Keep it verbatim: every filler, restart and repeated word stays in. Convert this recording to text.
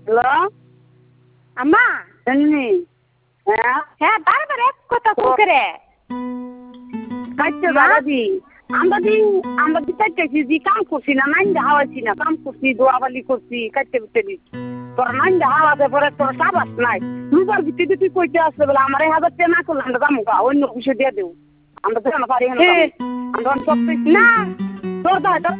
hello আম্মা এমনি হ্যাঁ হ্যাঁ বারবার এক কথা করে কাটছে দাদাজি আমরা দিন আমরা দি কাটতেছি দি কাম করছি না নাইন হাওয়াইছি না কাম করছি দোয়াবালি করছি কাটতে করতে দি তোর নাইন হাওয়াতে পরে তোর সাবাস নাই রুবার ভিত্তিতে তুই কইতে আসলে বলে আমার এই হাজার টাকা না করলে আমরা দাম অন্য কিছু দিয়ে দেবো আমরা তো পারি না আমরা সব না তোর দাদা